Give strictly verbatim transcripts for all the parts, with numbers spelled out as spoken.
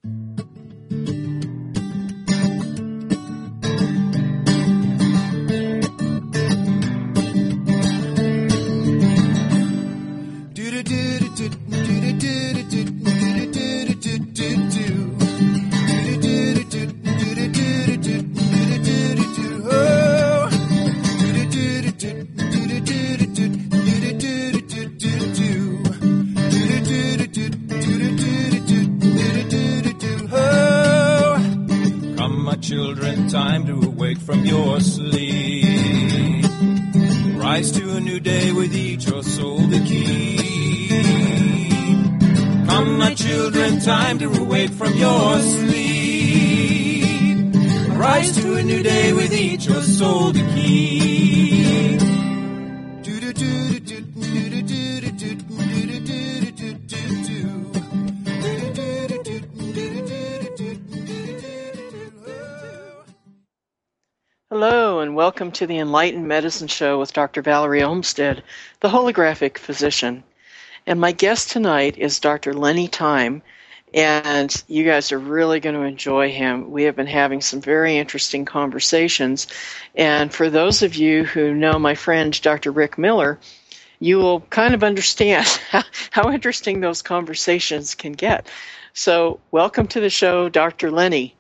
Children, time to awake from your sleep. Rise to a new day with each your soul to keep. Come, my children, time to awake from your sleep. Rise to a new day with each your soul to keep. Hello, and welcome to the Enlightened Medicine Show with Doctor Valerie Olmsted, the holographic physician. And my guest tonight is Doctor Lenny Time, and you guys are really going to enjoy him. We have been having some very interesting conversations, and for those of you who know my friend Doctor Rick Miller, you will kind of understand how, how interesting those conversations can get. So welcome to the show, Doctor Lenny.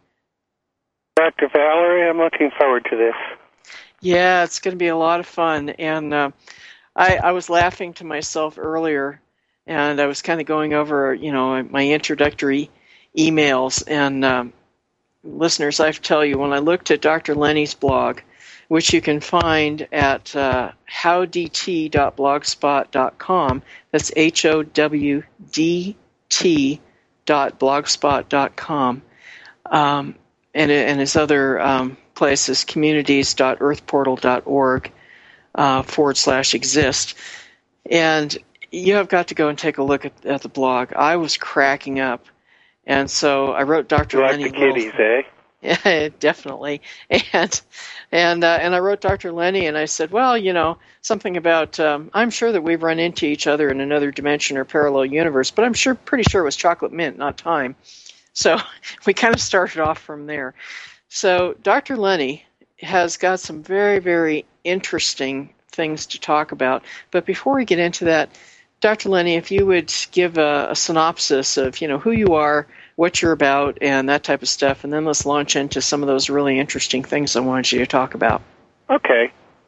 Doctor Valerie, I'm looking forward to this. Yeah, it's going to be a lot of fun. And uh, I, I was laughing to myself earlier, and I was kind of going over, you know, my introductory emails. And um, listeners, I have to tell you, when I looked at Doctor Lenny's blog, which you can find at uh, how d t dot blogspot dot com, that's H O W D T dot blogspot dot com, um, and, and his other um, places, communities dot earth portal dot org uh, forward slash exist. And you have got to go and take a look at, at the blog. I was cracking up. And so I wrote Doctor You like Lenny. the kitties, eh? Yeah, definitely. And and uh, and I wrote Doctor Lenny, and I said, well, you know, something about, um, I'm sure that we've run into each other in another dimension or parallel universe, but I'm sure, pretty sure it was chocolate mint, not time. So we kind of started off from there. So Doctor Lenny has got some very, very interesting things to talk about. But before we get into that, Doctor Lenny, if you would give a, a synopsis of, you know, who you are, what you're about, and that type of stuff, and then let's launch into some of those really interesting things I wanted you to talk about. Okay.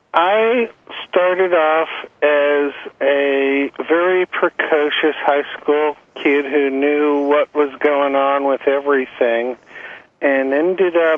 I started off as a very precocious high school kid who knew what was going on with everything, and ended up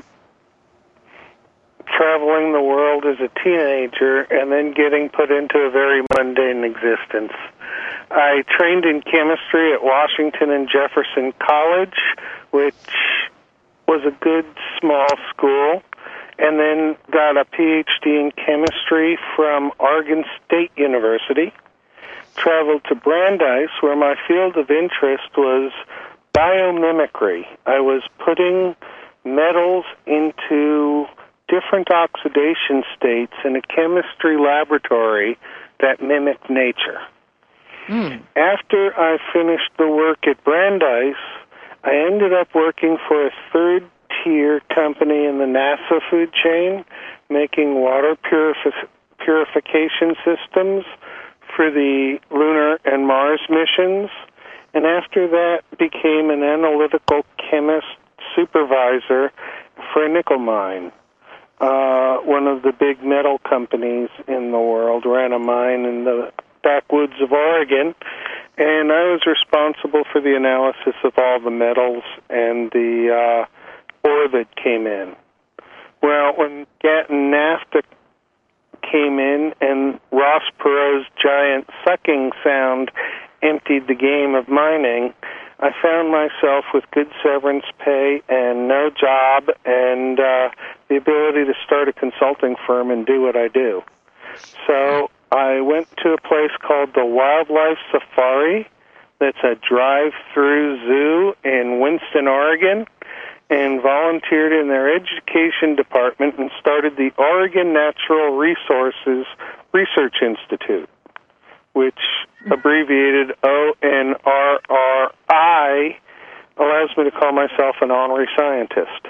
traveling the world as a teenager and then getting put into a very mundane existence. I trained in chemistry at Washington and Jefferson College, which was a good small school, and then got a P H D in chemistry from Oregon State University. Traveled to Brandeis, where my field of interest was biomimicry. I was putting metals into different oxidation states in a chemistry laboratory that mimicked nature. Mm. After I finished the work at Brandeis, I ended up working for a third-tier company in the NASA food chain, making water purifi- purification systems for the lunar and Mars missions. And after that, became an analytical chemist supervisor for a nickel mine. Uh, one of the big metal companies in the world ran a mine in the backwoods of Oregon, and I was responsible for the analysis of all the metals and the uh, ore that came in. Well, when GATT and NAFTA came in and Ross Perot's giant sucking sound emptied the game of mining, I found myself with good severance pay and no job and uh, the ability to start a consulting firm and do what I do. So I went to a place called the Wildlife Safari. That's a drive-through zoo in Winston, Oregon, and volunteered in their education department and started the Oregon Natural Resources Research Institute, which abbreviated O N R R I allows me to call myself an honorary scientist.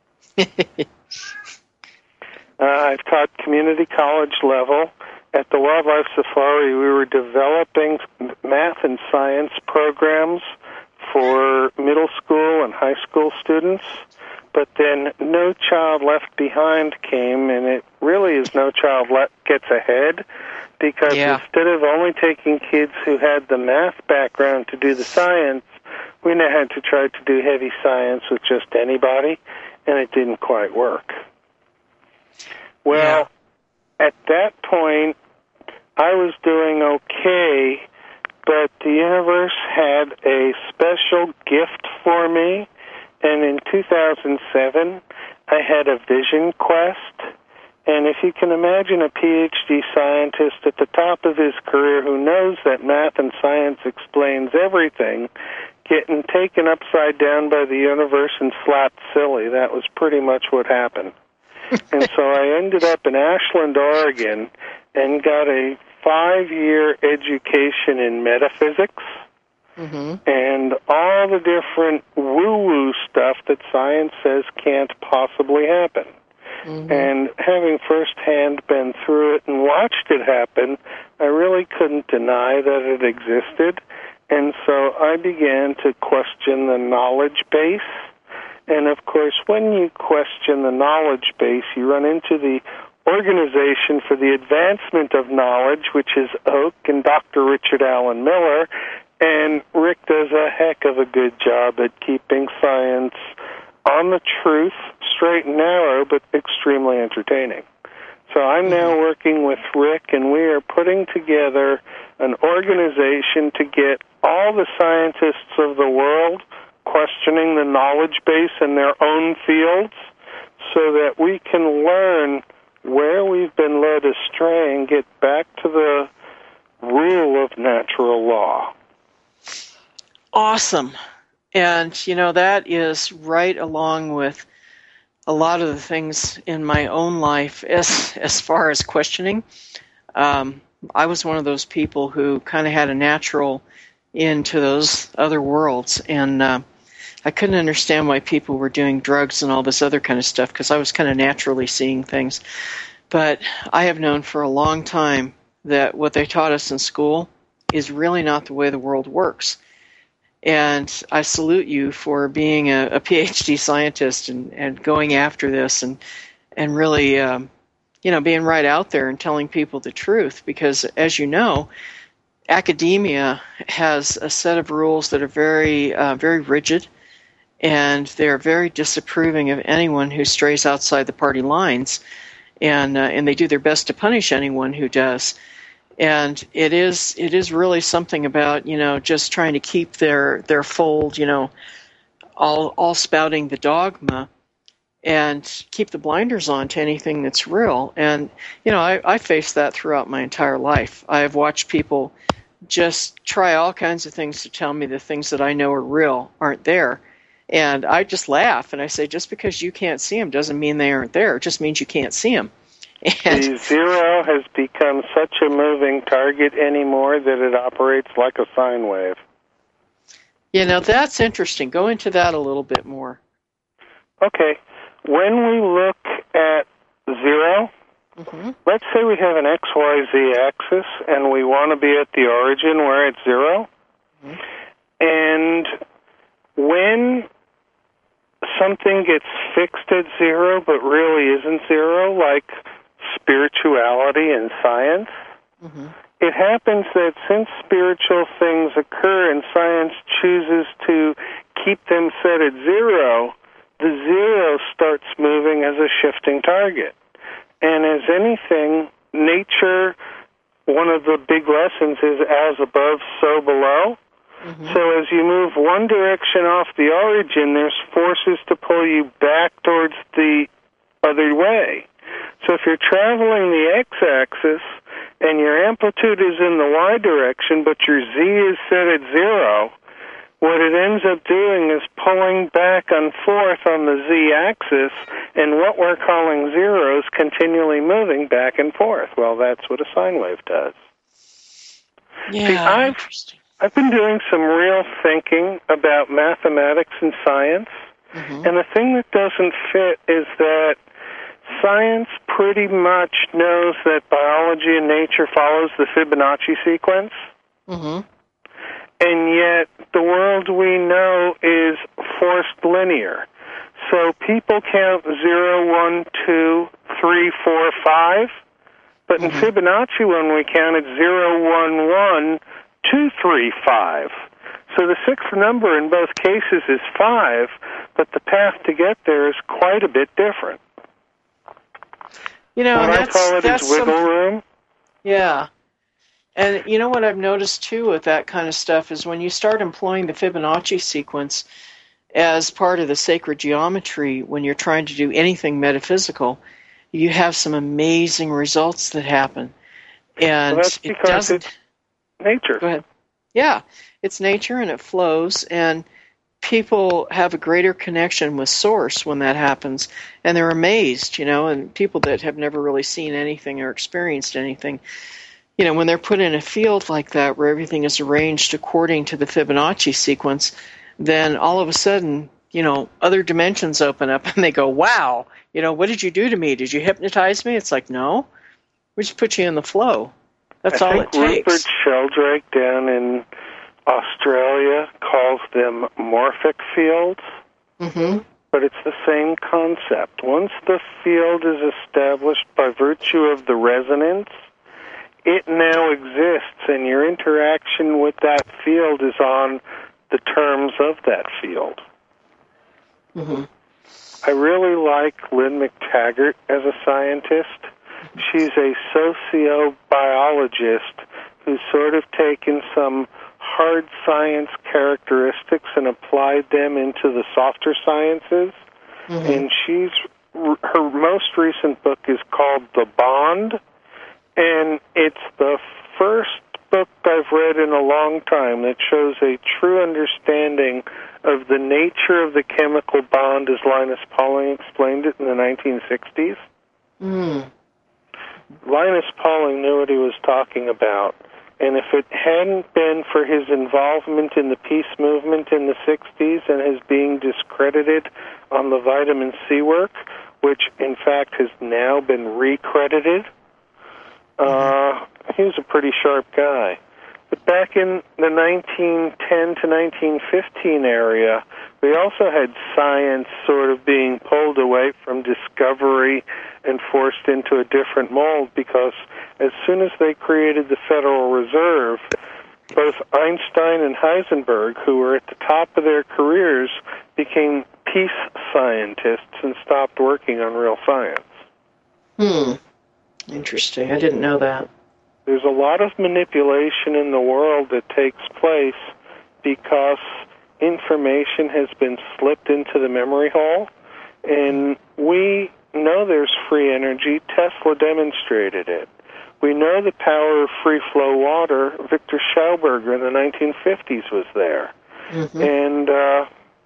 uh, I've taught community college level. At the Wildlife Safari, we were developing math and science programs for middle school and high school students, but then No Child Left Behind came, and it really is No Child Le- Gets Ahead, because yeah. instead of only taking kids who had the math background to do the science, we now had to try to do heavy science with just anybody, and it didn't quite work. Well, yeah. At that point, I was doing okay, but the universe had a special gift for me, and in two thousand seven, I had a vision quest. And if you can imagine a P H D scientist at the top of his career who knows that math and science explains everything, getting taken upside down by the universe and slapped silly, that was pretty much what happened. And so I ended up in Ashland, Oregon, and got a five-year education in metaphysics, mm-hmm. and all the different woo-woo stuff that science says can't possibly happen. Mm-hmm. And having firsthand been through it and watched it happen, I really couldn't deny that it existed. And so I began to question the knowledge base. And of course, when you question the knowledge base, you run into the Organization for the Advancement of Knowledge, which is O A K and Doctor Richard Allen Miller. And Rick does a heck of a good job at keeping science on the truth, straight and narrow, but extremely entertaining. So I'm now working with Rick, and we are putting together an organization to get all the scientists of the world questioning the knowledge base in their own fields so that we can learn where we've been led astray and get back to the rule of natural law. Awesome. And, you know, that is right along with a lot of the things in my own life as as far as questioning. Um, I was one of those people who kind of had a natural into those other worlds, and uh, I couldn't understand why people were doing drugs and all this other kind of stuff because I was kind of naturally seeing things. But I have known for a long time that what they taught us in school is really not the way the world works. And I salute you for being a, a P H D scientist and, and going after this and and really, um, you know, being right out there and telling people the truth. Because, as you know, academia has a set of rules that are very, uh, very rigid, and they're very disapproving of anyone who strays outside the party lines, and uh, and they do their best to punish anyone who does. And it is it is really something about, you know, just trying to keep their, their fold, you know, all all spouting the dogma and keep the blinders on to anything that's real. And, you know, I, I faced that throughout my entire life. I've watched people just try all kinds of things to tell me the things that I know are real aren't there. And I just laugh and I say, just because you can't see them doesn't mean they aren't there. It just means you can't see them. And the zero has become such a moving target anymore that it operates like a sine wave. You know, that's interesting. Go into that a little bit more. Okay. When we look at zero, mm-hmm. let's say we have an X Y Z axis and we want to be at the origin where it's zero. Mm-hmm. And when something gets fixed at zero but really isn't zero, like spirituality and science, mm-hmm. it happens that since spiritual things occur and science chooses to keep them set at zero, the zero starts moving as a shifting target. And as anything, nature, one of the big lessons is as above, so below. Mm-hmm. So as you move one direction off the origin, there's forces to pull you back towards the other way. So if you're traveling the x-axis and your amplitude is in the y direction, but your z is set at zero, what it ends up doing is pulling back and forth on the z-axis, and what we're calling zero is continually moving back and forth. Well, that's what a sine wave does. Yeah, See, I've, interesting. I've been doing some real thinking about mathematics and science, mm-hmm. and the thing that doesn't fit is that science pretty much knows that biology and nature follows the Fibonacci sequence, mm-hmm. and yet the world we know is forced linear. So people count zero, one, two, three, four, five, but mm-hmm. in Fibonacci when we count it's zero, one, one, two, three, five. So the sixth number in both cases is five, but the path to get there is quite a bit different. You know, what that's, I call it that's is wiggle some, room. Yeah. And you know what I've noticed, too, with that kind of stuff is when you start employing the Fibonacci sequence as part of the sacred geometry, when you're trying to do anything metaphysical, you have some amazing results that happen. And well, that's it because doesn't... it's nature. Go ahead. Yeah, it's nature and it flows, and people have a greater connection with Source when that happens, and they're amazed, you know, and people that have never really seen anything or experienced anything, you know, when they're put in a field like that where everything is arranged according to the Fibonacci sequence, then all of a sudden, you know, other dimensions open up and they go, wow, you know, what did you do to me? Did you hypnotize me? It's like, no, we just put you in the flow. That's I all think it takes. Rupert Sheldrake down in Australia calls them morphic fields, mm-hmm. but it's the same concept. Once the field is established by virtue of the resonance, it now exists, and your interaction with that field is on the terms of that field. Mm-hmm. I really like Lynn McTaggart as a scientist. She's a sociobiologist who's sort of taken some hard science characteristics and applied them into the softer sciences. Mm-hmm. And she's her most recent book is called The Bond, and it's the first book I've read in a long time that shows a true understanding of the nature of the chemical bond as Linus Pauling explained it in the nineteen sixties. Mm. Linus Pauling knew what he was talking about, and if it hadn't been for his involvement in the peace movement in the sixties and his being discredited on the vitamin C work, which in fact has now been recredited, uh, he was a pretty sharp guy. But back in the nineteen ten to nineteen fifteen area, we also had science sort of being pulled away from discovery and forced into a different mold, because as soon as they created the Federal Reserve, both Einstein and Heisenberg, who were at the top of their careers, became peace scientists and stopped working on real science. Hmm. Interesting. I didn't know that. There's a lot of manipulation in the world that takes place because information has been slipped into the memory hole, and we know there's free energy. Tesla demonstrated it. We know the power of free-flow water. Victor Schauberger in the nineteen fifties was there. Mm-hmm. And, uh,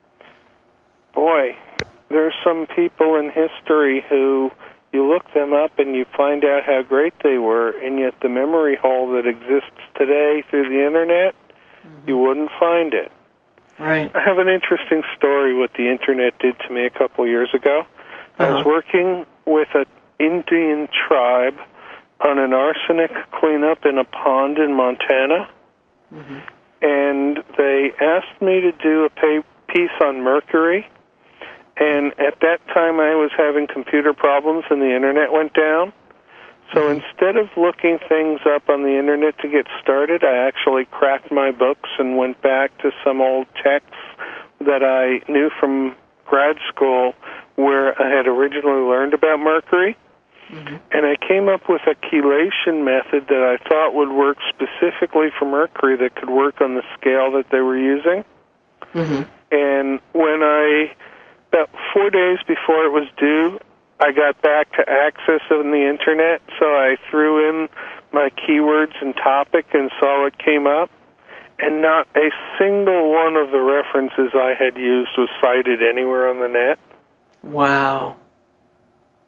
boy, there's some people in history who you look them up and you find out how great they were, and yet the memory hole that exists today through the Internet, mm-hmm. you wouldn't find it. Right. I have an interesting story what the Internet did to me a couple years ago. Uh-huh. I was working with an Indian tribe on an arsenic cleanup in a pond in Montana, mm-hmm. and they asked me to do a pay- piece on mercury. And at that time, I was having computer problems, and the Internet went down. So mm-hmm. instead of looking things up on the Internet to get started, I actually cracked my books and went back to some old texts that I knew from grad school where I had originally learned about mercury. Mm-hmm. And I came up with a chelation method that I thought would work specifically for mercury that could work on the scale that they were using. Mm-hmm. And when I... About four days before it was due, I got back to access on the Internet, so I threw in my keywords and topic and saw what came up, and not a single one of the references I had used was cited anywhere on the net. Wow.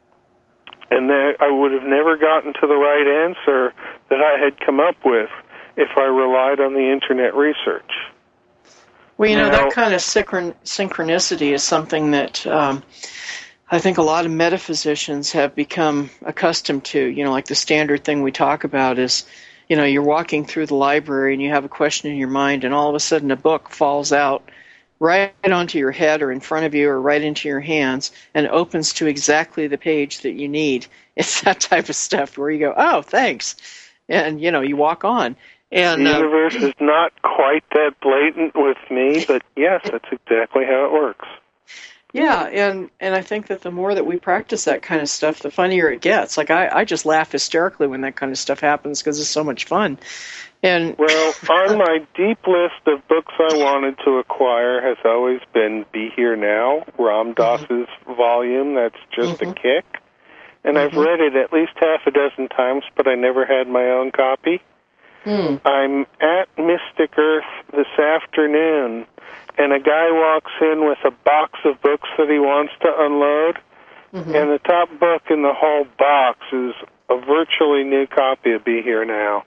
And there, I would have never gotten to the right answer that I had come up with if I relied on the internet research. Well, you know, Now, that kind of synchron- synchronicity is something that um, I think a lot of metaphysicians have become accustomed to. You know, like the standard thing we talk about is, you know, you're walking through the library and you have a question in your mind, and all of a sudden a book falls out right onto your head or in front of you or right into your hands and opens to exactly the page that you need. It's that type of stuff where you go, oh, thanks. And, you know, you walk on. And the uh, universe is not quite that blatant with me, but yes, that's exactly how it works. yeah, and, and I think that the more that we practice that kind of stuff, the funnier it gets. Like, I, I just laugh hysterically when that kind of stuff happens because it's so much fun. And Well, on my deep list of books I wanted to acquire has always been Be Here Now, Ram Dass's mm-hmm. volume. That's just mm-hmm. a kick. And mm-hmm. I've read it at least half a dozen times, but I never had my own copy. Mm. I'm at Mystic Earth this afternoon, and a guy walks in with a box of books that he wants to unload, mm-hmm. and the top book in the whole box is a virtually new copy of Be Here Now.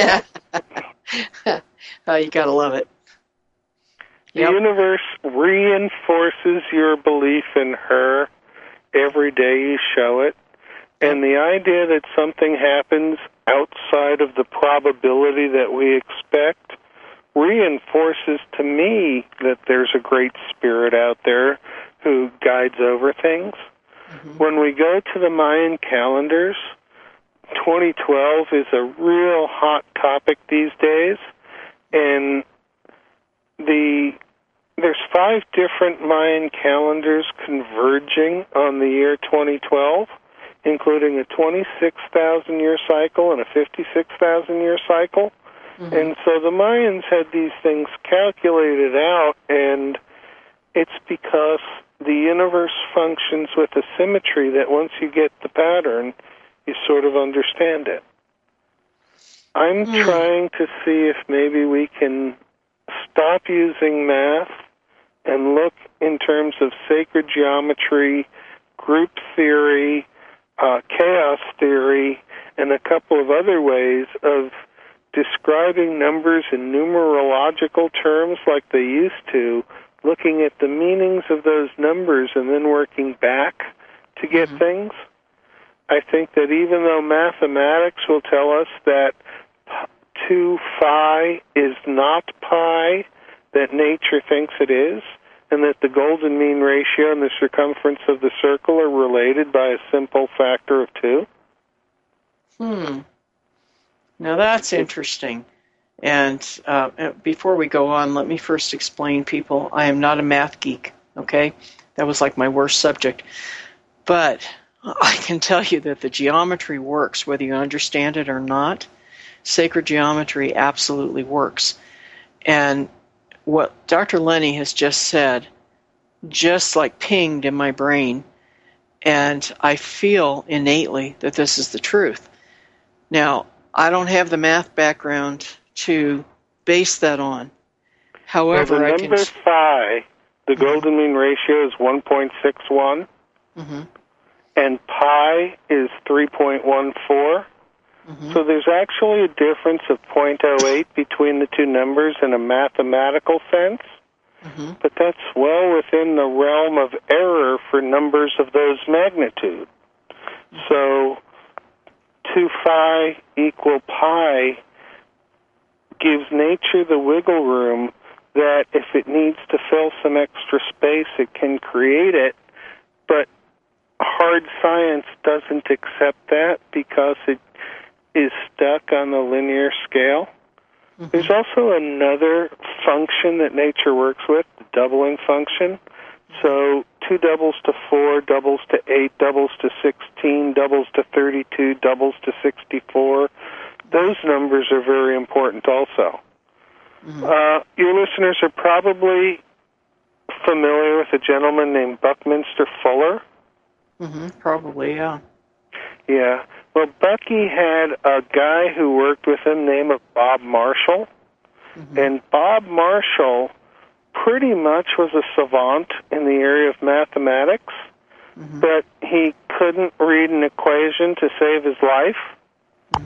Oh, you gotta love it. The Yep. universe reinforces your belief in her every day you show it, and the idea that something happens outside of the probability that we expect reinforces to me that there's a great spirit out there who guides over things. Mm-hmm. When we go to the Mayan calendars, twenty twelve is a real hot topic these days, and the there's five different Mayan calendars converging on the year twenty twelve, including a twenty-six thousand year cycle and a fifty-six thousand year cycle. Mm-hmm. And so the Mayans had these things calculated out, and it's because the universe functions with a symmetry that once you get the pattern, you sort of understand it. I'm mm. trying to see if maybe we can stop using math and look in terms of sacred geometry, group theory, uh, chaos theory, and a couple of other ways of describing numbers in numerological terms like they used to, looking at the meanings of those numbers and then working back to get mm-hmm. things. I think that even though mathematics will tell us that two phi is not pi, that nature thinks it is, and that the golden mean ratio and the circumference of the circle are related by a simple factor of two. Hmm. Now that's interesting. And uh, before we go on, let me first explain, people, I am not a math geek, okay? That was like my worst subject. But I can tell you that the geometry works, whether you understand it or not. Sacred geometry absolutely works. And what Doctor Lenny has just said just like pinged in my brain, and I feel innately that this is the truth. Now, I don't have the math background to base that on. However, well, the I number can... phi, the mm-hmm. golden mean ratio is one point six one, mm-hmm. and pi is three point one four. Mm-hmm. So there's actually a difference of zero point zero eight between the two numbers in a mathematical sense, mm-hmm. but that's well within the realm of error for numbers of those magnitude. Mm-hmm. So two phi equal pi gives nature the wiggle room that if it needs to fill some extra space, it can create it, but hard science doesn't accept that because it is stuck on the linear scale. Mm-hmm. There's also another function that nature works with, the doubling function. So two doubles to four, doubles to eight, doubles to sixteen, doubles to thirty-two, doubles to sixty-four. Those numbers are very important also. Mm-hmm. Uh, your listeners are probably familiar with a gentleman named Buckminster Fuller. Mm-hmm. Probably, yeah. Yeah. Well, Bucky had a guy who worked with him named Bob Marshall. Mm-hmm. And Bob Marshall pretty much was a savant in the area of mathematics, mm-hmm. but he couldn't read an equation to save his life. Mm-hmm.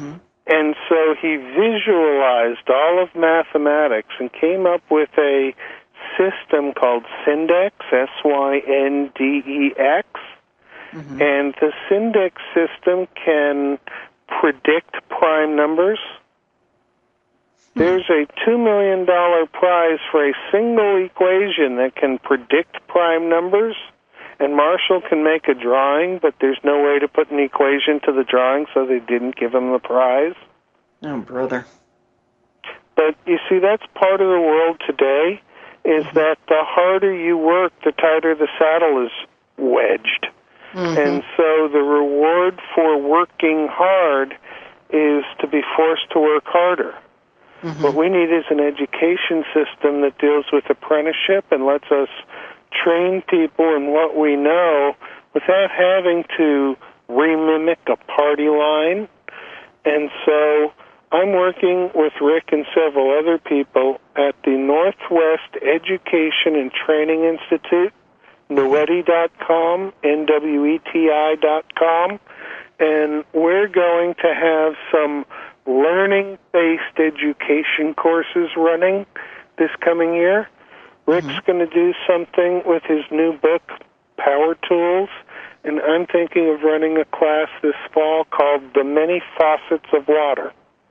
And so he visualized all of mathematics and came up with a system called Syndex, S Y N D E X. Mm-hmm. And the Syndex system can predict prime numbers. Mm-hmm. There's a two million dollars prize for a single equation that can predict prime numbers. And Marshall can make a drawing, but there's no way to put an equation to the drawing, so they didn't give him the prize. Oh, brother. But you see, that's part of the world today, is that the harder you work, the tighter the saddle is wedged. Mm-hmm. And so the reward for working hard is to be forced to work harder. Mm-hmm. What we need is an education system that deals with apprenticeship and lets us train people in what we know without having to remimic a party line. And so I'm working with Rick and several other people at the Northwest Education and Training Institute, Nweti dot com, N W E T I dot com, and we're going to have some learning-based education courses running this coming year. Rick's mm-hmm. going to do something with his new book, Power Tools, and I'm thinking of running a class this fall called The Many Faucets of Water.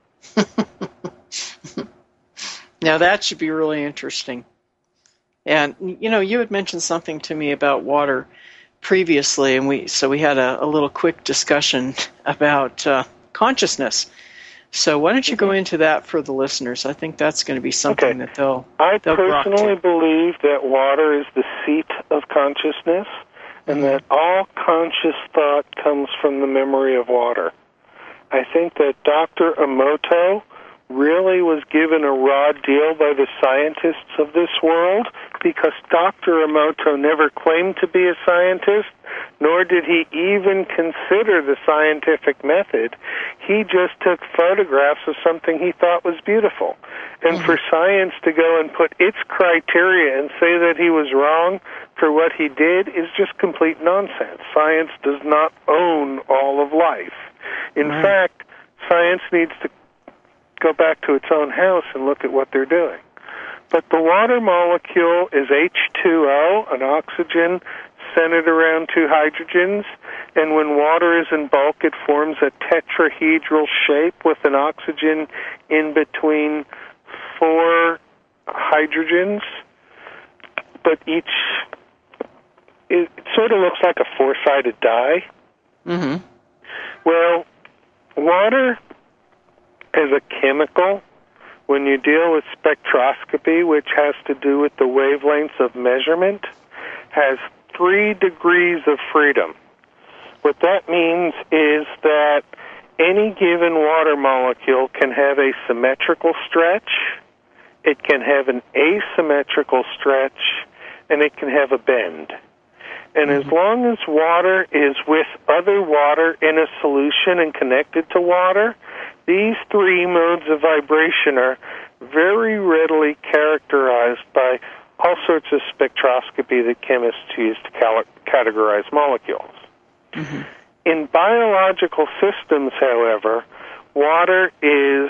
Now that should be really interesting. And, you know, you had mentioned something to me about water previously, and we so we had a, a little quick discussion about uh, consciousness. So why don't you go into that for the listeners? I think that's going to be something okay. that they'll I they'll personally believe that water is the seat of consciousness, and mm-hmm. that all conscious thought comes from the memory of water. I think that Doctor Emoto really was given a raw deal by the scientists of this world, because Doctor Emoto never claimed to be a scientist, nor did he even consider the scientific method. He just took photographs of something he thought was beautiful. And mm-hmm. for science to go and put its criteria and say that he was wrong for what he did is just complete nonsense. Science does not own all of life. In right. fact, science needs to go back to its own house and look at what they're doing. But the water molecule is H two O, an oxygen centered around two hydrogens, and when water is in bulk, it forms a tetrahedral shape with an oxygen in between four hydrogens, but each, it sort of looks like a four-sided die. Mm-hmm. Well, water as a chemical, when you deal with spectroscopy, which has to do with the wavelengths of measurement, has three degrees of freedom. What that means is that any given water molecule can have a symmetrical stretch, it can have an asymmetrical stretch, and it can have a bend. And as long as water is with other water in a solution and connected to water, these three modes of vibration are very readily characterized by all sorts of spectroscopy that chemists use to cal- categorize molecules. Mm-hmm. In biological systems, however, water is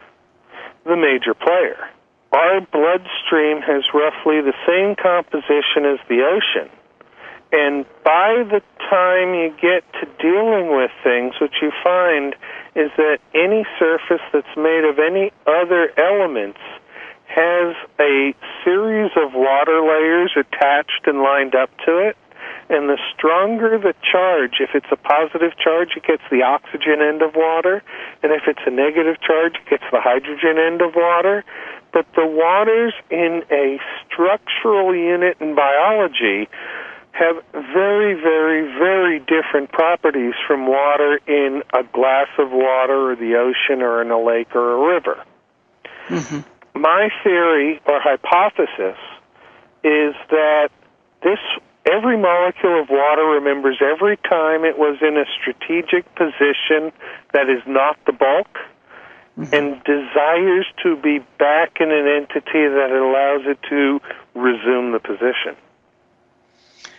the major player. Our bloodstream has roughly the same composition as the ocean. And by the time you get to dealing with things, what you find is that any surface that's made of any other elements has a series of water layers attached and lined up to it. And the stronger the charge, if it's a positive charge, it gets the oxygen end of water. And if it's a negative charge, it gets the hydrogen end of water. But the waters in a structural unit in biology have very, very, very different properties from water in a glass of water or the ocean or in a lake or a river. Mm-hmm. My theory or hypothesis is that this every molecule of water remembers every time it was in a strategic position that is not the bulk, mm-hmm. and desires to be back in an entity that allows it to resume the position.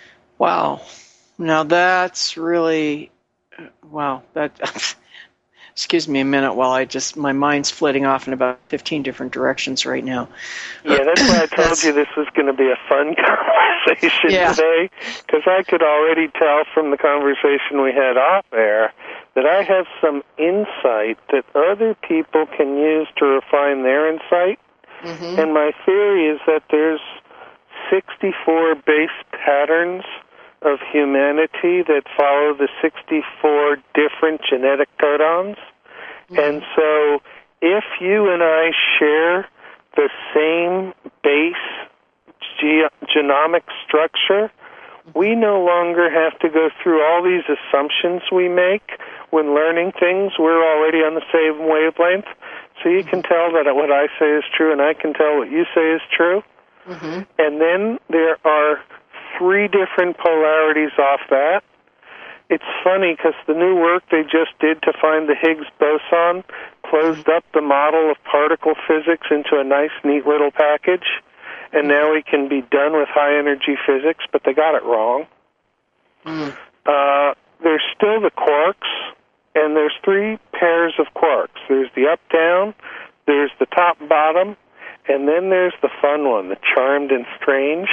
Wow. Now that's really, wow, that excuse me a minute while I just, my mind's flitting off in about fifteen different directions right now. Yeah, that's why I told you this was going to be a fun conversation yeah. today, because I could already tell from the conversation we had off air that I have some insight that other people can use to refine their insight. Mm-hmm. And my theory is that there's sixty-four base patterns of humanity that follow the sixty-four different genetic codons. Mm-hmm. And so if you and I share the same base ge- genomic structure, we no longer have to go through all these assumptions we make when learning things. We're already on the same wavelength. So you can tell that what I say is true, and I can tell what you say is true. Mm-hmm. And then there are three different polarities off that. It's funny because the new work they just did to find the Higgs boson closed up the model of particle physics into a nice, neat little package, and now we can be done with high-energy physics, but they got it wrong. Mm. Uh, there's still the quarks, and there's three pairs of quarks. There's the up-down, there's the top-bottom, and then there's the fun one, the charmed and strange.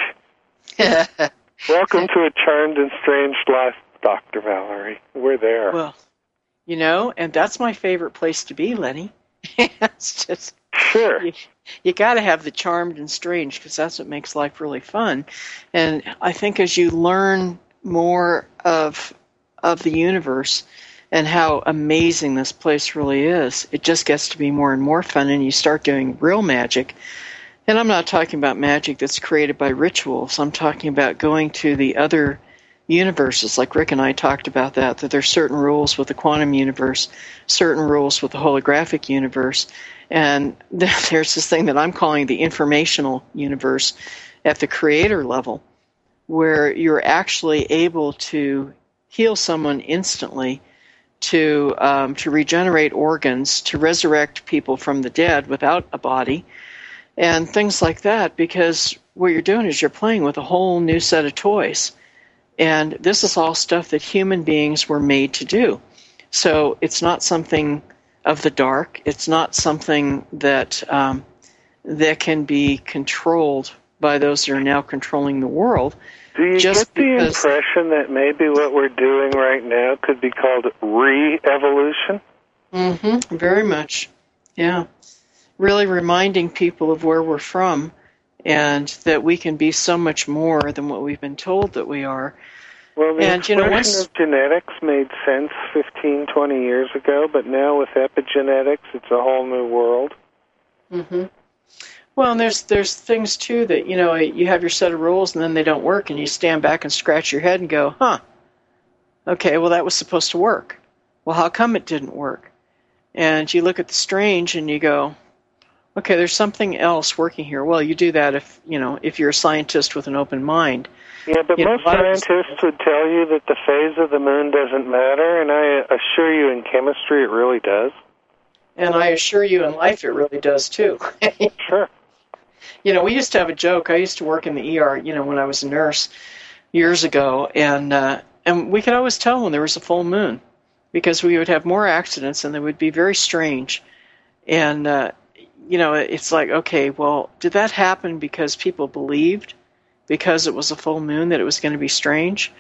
Welcome to a charmed and strange life, Doctor Valerie. We're there. Well, you know, and that's my favorite place to be, Lenny. It's just sure. You, you got to have the charmed and strange because that's what makes life really fun. And I think as you learn more of of the universe and how amazing this place really is, it just gets to be more and more fun, and you start doing real magic. And I'm not talking about magic that's created by rituals. I'm talking about going to the other universes, like Rick and I talked about that, that there's certain rules with the quantum universe, certain rules with the holographic universe, and there's this thing that I'm calling the informational universe at the creator level, where you're actually able to heal someone instantly, to um, to regenerate organs, to resurrect people from the dead without a body, and things like that, because what you're doing is you're playing with a whole new set of toys. And this is all stuff that human beings were made to do. So it's not something of the dark. It's not something that um, that can be controlled by those that are now controlling the world. Do you just get the because... impression that maybe what we're doing right now could be called re-evolution? Mm-hmm. Very much. Yeah. Really reminding people of where we're from, and that we can be so much more than what we've been told that we are. Well, the and, expression you know, once... of genetics made sense fifteen, twenty years ago, but now with epigenetics, it's a whole new world. Mm-hmm. Well, and there's there's things, too, that, you know, you have your set of rules and then they don't work, and you stand back and scratch your head and go, huh, okay, well, that was supposed to work. Well, how come it didn't work? And you look at the strange and you go, okay, there's something else working here. Well, you do that if, you know, if you're a scientist with an open mind. Yeah, but you most know, scientists would tell you that the phase of the moon doesn't matter, and I assure you in chemistry it really does. And I assure you in life it really does, too. Sure. You know, we used to have a joke. I used to work in the E R, you know, when I was a nurse years ago, and uh, and we could always tell when there was a full moon, because we would have more accidents, and they would be very strange. And, uh, you know, it's like, okay, well, did that happen because people believed, because it was a full moon, that it was going to be strange?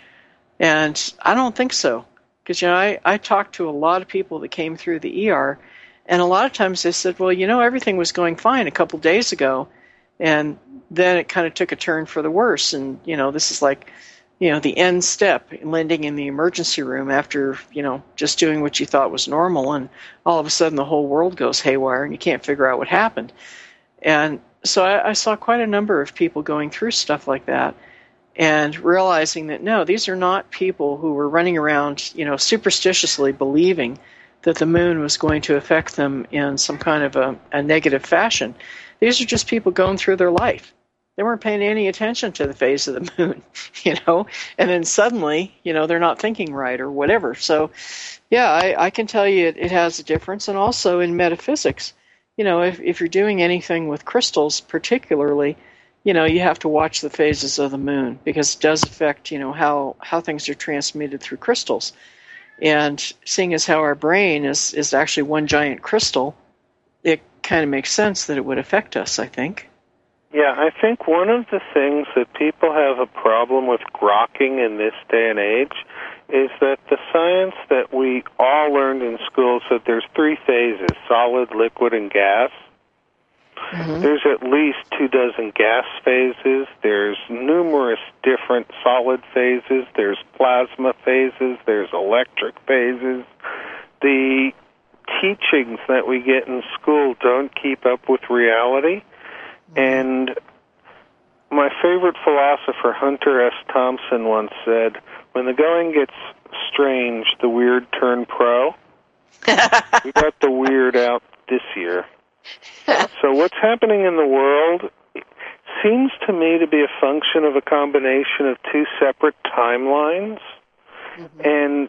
And I don't think so. Because, you know, I, I talked to a lot of people that came through the E R, and a lot of times they said, well, you know, everything was going fine a couple days ago, and then it kind of took a turn for the worse. And, you know, this is like, you know, the end step, landing in the emergency room after, you know, just doing what you thought was normal, and all of a sudden the whole world goes haywire and you can't figure out what happened. And so I, I saw quite a number of people going through stuff like that and realizing that, no, these are not people who were running around, you know, superstitiously believing that the moon was going to affect them in some kind of a, a negative fashion. These are just people going through their life. They weren't paying any attention to the phase of the moon, you know, and then suddenly, you know, they're not thinking right or whatever. So, yeah, I, I can tell you it, it has a difference. And also in metaphysics, you know, if, if you're doing anything with crystals particularly, you know, you have to watch the phases of the moon, because it does affect, you know, how, how things are transmitted through crystals. And seeing as how our brain is, is actually one giant crystal, it kind of makes sense that it would affect us, I think. Yeah, I think one of the things that people have a problem with grokking in this day and age is that the science that we all learned in school said there's three phases, solid, liquid, and gas. Mm-hmm. There's at least two dozen gas phases. There's numerous different solid phases. There's plasma phases. There's electric phases. The teachings that we get in school don't keep up with reality. Mm-hmm. And my favorite philosopher, Hunter S. Thompson, once said, when the going gets strange, the weird turn pro. We got the weird out this year. So what's happening in the world seems to me to be a function of a combination of two separate timelines. Mm-hmm. And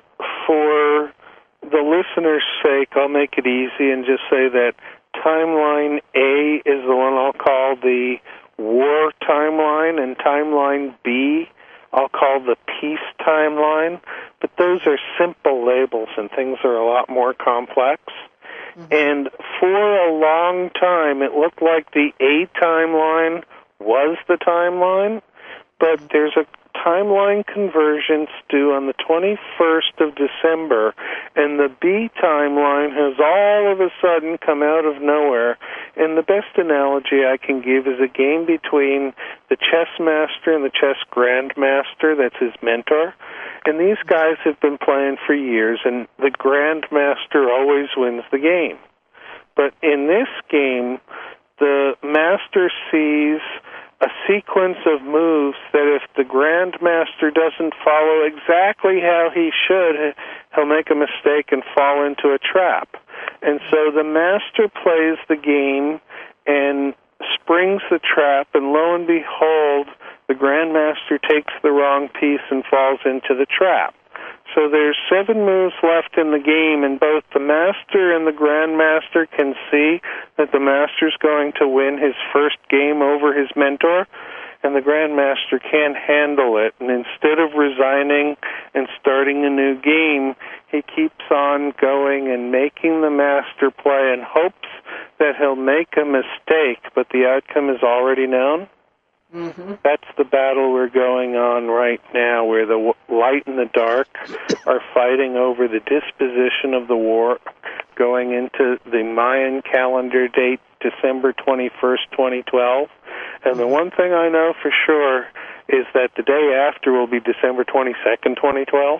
for the listener's sake, I'll make it easy and just say that timeline A is the one I'll call the war timeline, and timeline B I'll call the peace timeline. But those are simple labels, and things are a lot more complex. Mm-hmm. And for a long time, it looked like the A timeline was the timeline, but there's a timeline convergence due on the twenty-first of December, and the B timeline has all of a sudden come out of nowhere. And the best analogy I can give is a game between the chess master and the chess grandmaster, that's his mentor. And these guys have been playing for years, and the grandmaster always wins the game. But in this game, the master sees a sequence of moves that if the grandmaster doesn't follow exactly how he should, he'll make a mistake and fall into a trap. And so the master plays the game and springs the trap, and lo and behold, the grandmaster takes the wrong piece and falls into the trap. So there's seven moves left in the game, and both the master and the grandmaster can see that the master's going to win his first game over his mentor, and the grandmaster can't handle it. And instead of resigning and starting a new game, he keeps on going and making the master play and hopes that he'll make a mistake, but the outcome is already known. Mm-hmm. That's the battle we're going on right now, where the light and the dark are fighting over the disposition of the war, going into the Mayan calendar date, December twenty-first, twenty twelve. And the one thing I know for sure is that the day after will be December twenty-second, twenty twelve.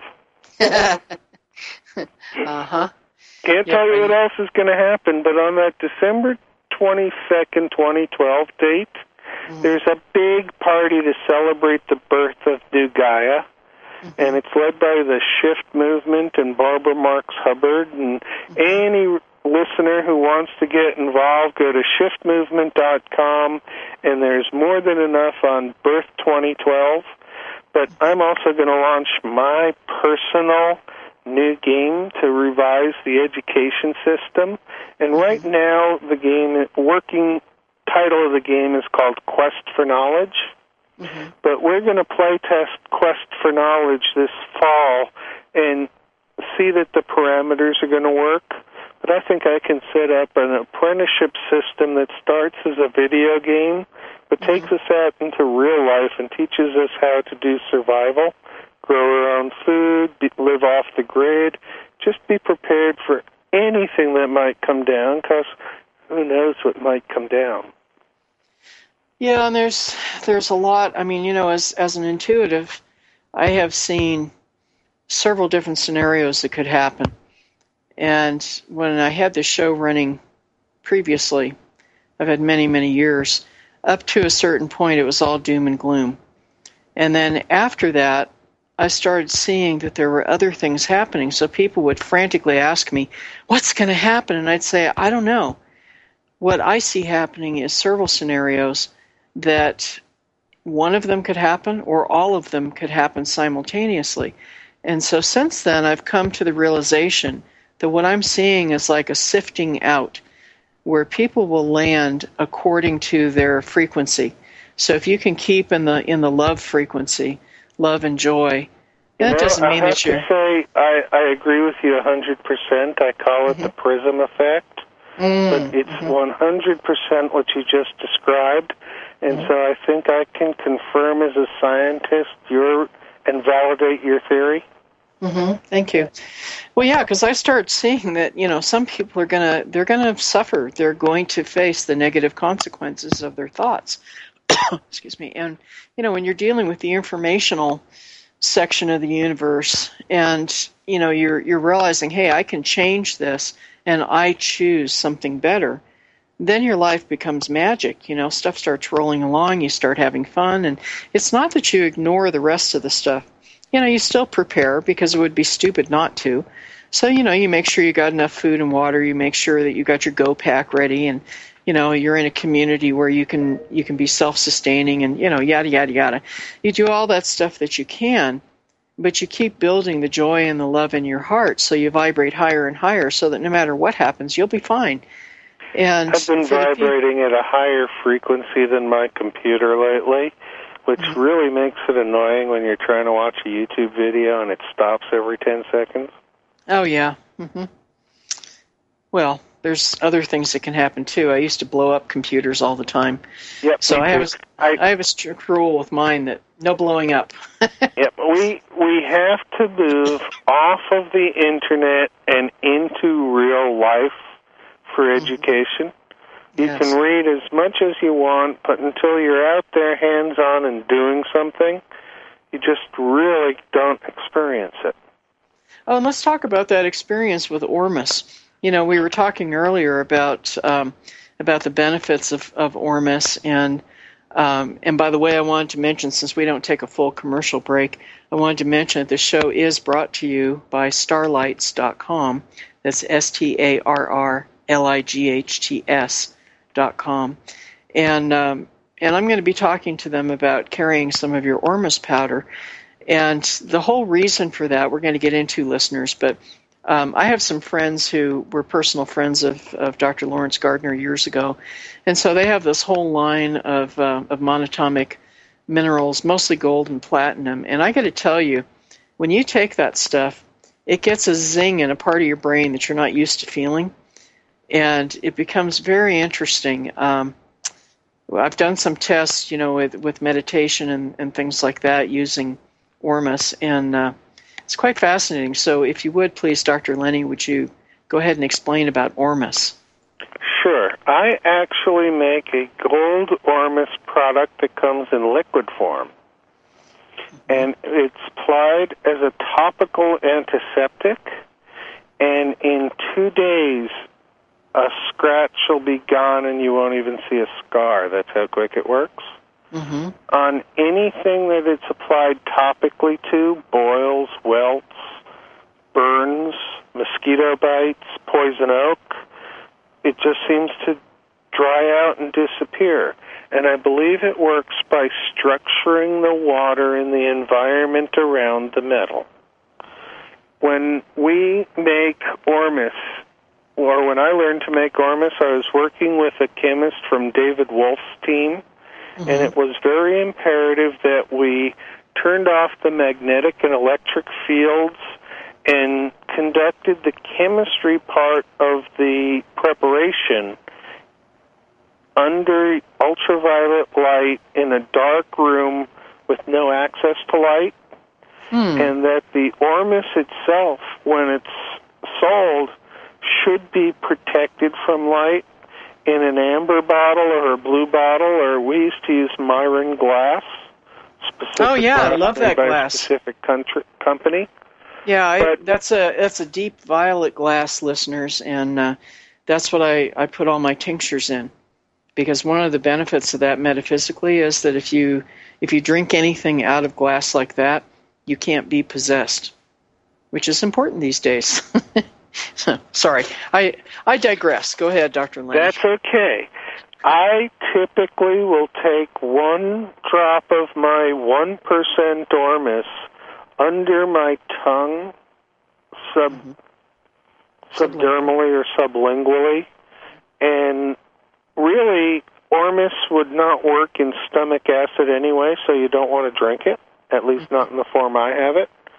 Uh-huh. Can't tell you what else is going to happen, but on that December twenty-second, twenty twelve date, there's a big party to celebrate the birth of New Gaia, mm-hmm. and it's led by the Shift Movement and Barbara Marx Hubbard. And mm-hmm. any listener who wants to get involved, go to shift movement dot com, and there's more than enough on Birth twenty twelve. But I'm also going to launch my personal new game to revise the education system. And right now, the game working title of the game is called Quest for Knowledge. Mm-hmm. But we're going to play test Quest for Knowledge this fall and see that the parameters are going to work. But I think I can set up an apprenticeship system that starts as a video game, but mm-hmm. takes us out into real life and teaches us how to do survival, grow our own food, be, live off the grid. Just be prepared for anything that might come down, because who knows what might come down. Yeah, and there's there's a lot. I mean, you know, as as an intuitive, I have seen several different scenarios that could happen. And when I had this show running previously, I've had many, many years, up to a certain point it was all doom and gloom. And then after that, I started seeing that there were other things happening. So people would frantically ask me, what's going to happen? And I'd say, I don't know. What I see happening is several scenarios that one of them could happen or all of them could happen simultaneously. And so since then, I've come to the realization that what I'm seeing is like a sifting out where people will land according to their frequency. So if you can keep in the in the love frequency, love and joy, You that know, doesn't mean I have that you're... to say, I, I agree with you one hundred percent. I call it Mm-hmm. the prism effect. Mm, But it's mm-hmm. one hundred percent what you just described. And Mm-hmm. so I think I can confirm as a scientist your and validate your theory. Mm-hmm. Thank you. Well, yeah, because I start seeing that, you know, some people are going to, they're going to suffer. They're going to face the negative consequences of their thoughts. Excuse me. And, you know, when you're dealing with the informational section of the universe and, you know, you're you're realizing, hey, I can change this and I choose something better, then your life becomes magic. You know, stuff starts rolling along, you start having fun, and it's not that you ignore the rest of the stuff. You know, you still prepare because it would be stupid not to. So, you know, you make sure you got enough food and water, you make sure that you got your go pack ready, and, you know, you're in a community where you can you can be self-sustaining and, you know, yada, yada, yada. You do all that stuff that you can, but you keep building the joy and the love in your heart so you vibrate higher and higher so that no matter what happens, you'll be fine. And I've been for the people- vibrating at a higher frequency than my computer lately, which Mhm. really makes it annoying when you're trying to watch a YouTube video and it stops every ten seconds. Oh, yeah. hmm Well, there's other things that can happen, too. I used to blow up computers all the time. Yep, So me I have, too. a, I, I have a strict rule with mine that no blowing up. Yep, we we have to move off of the internet and into real life for education. You Yes. can read as much as you want, but until you're out there hands-on and doing something, you just really don't experience it. Oh, and let's talk about that experience with Ormus. You know, we were talking earlier about um, about the benefits of, of Ormus, and um, and by the way, I wanted to mention, since we don't take a full commercial break, I wanted to mention that the show is brought to you by starlights dot com. That's S T A R R L I G H T S dot com, and um, and I'm going to be talking to them about carrying some of your Ormus powder. And the whole reason for that, we're going to get into, listeners, but um, I have some friends who were personal friends of, of Doctor Lawrence Gardner years ago, and so they have this whole line of, uh, of monatomic minerals, mostly gold and platinum, and I got to tell you, when you take that stuff, it gets a zing in a part of your brain that you're not used to feeling, and it becomes very interesting. Um, I've done some tests, you know, with, with meditation and, and things like that using Ormus, and uh, it's quite fascinating. So if you would, please, Doctor Lenny, would you go ahead and explain about Ormus? Sure. I actually make a gold Ormus product that comes in liquid form, and it's applied as a topical antiseptic, and in two days a scratch will be gone and you won't even see a scar. That's how quick it works. Mm-hmm. On anything that it's applied topically to, boils, welts, burns, mosquito bites, poison oak, it just seems to dry out and disappear. And I believe it works by structuring the water in the environment around the metal. When we make Ormus, or when I learned to make Ormus, I was working with a chemist from David Wolf's team, mm-hmm. and it was very imperative that we turned off the magnetic and electric fields and conducted the chemistry part of the preparation under ultraviolet light in a dark room with no access to light, mm. and that the Ormus itself, when it's sold, should be protected from light in an amber bottle or a blue bottle, or we used to use Myron glass. Oh yeah, I love that by glass. A specific country, company. Yeah, I, but, that's a that's a deep violet glass, listeners, and uh, that's what I, I put all my tinctures in. Because one of the benefits of that metaphysically is that if you if you drink anything out of glass like that, you can't be possessed, which is important these days. Sorry, I I digress. Go ahead, Doctor Lynch. That's okay. I typically will take one drop of my one percent Ormus under my tongue, sub mm-hmm. subdermally or sublingually, and really, Ormus would not work in stomach acid anyway, so you don't want to drink it, at least not in the form I have it.